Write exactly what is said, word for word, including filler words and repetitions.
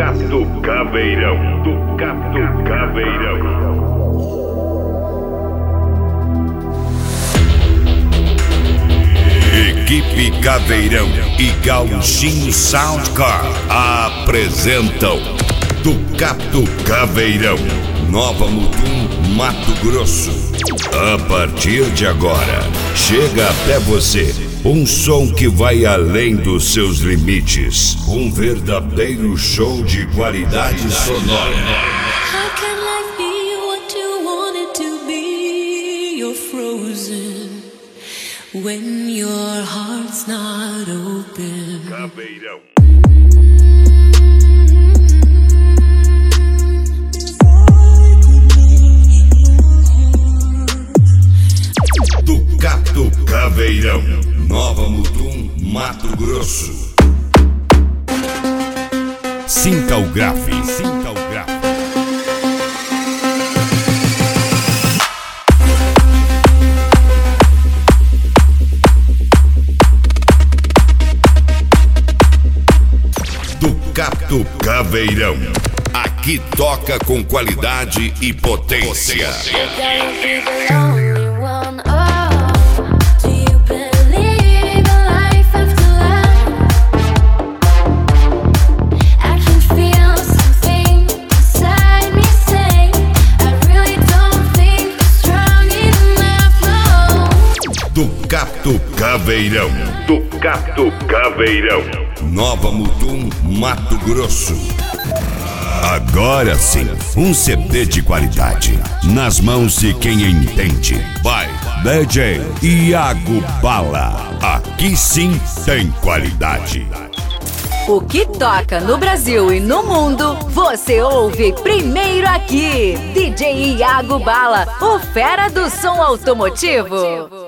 Tocato Caveirão, Tocato Caveirão. Equipe Caveirão e Gauchinho Soundcar apresentam Tocato Caveirão, Nova Mutum, Mato Grosso. A partir de agora, chega até você um som que vai além dos seus limites. Um verdadeiro show de qualidade sonora. How can life be what you want it to be? You're frozen when your heart's not open. Caveirão. Tocato Caveirão, Nova Mutum, Mato Grosso. Sinta o grave, sinta o grave. Tocato Caveirão, aqui toca com qualidade e potência. Tocato Caveirão, Tocato Caveirão, Nova Mutum, Mato Grosso. Agora sim, um C D de qualidade, nas mãos de quem entende. Vai, D J Iago Bala, aqui sim tem qualidade. O que toca no Brasil e no mundo, você ouve primeiro aqui. D J Iago Bala, o fera do som automotivo.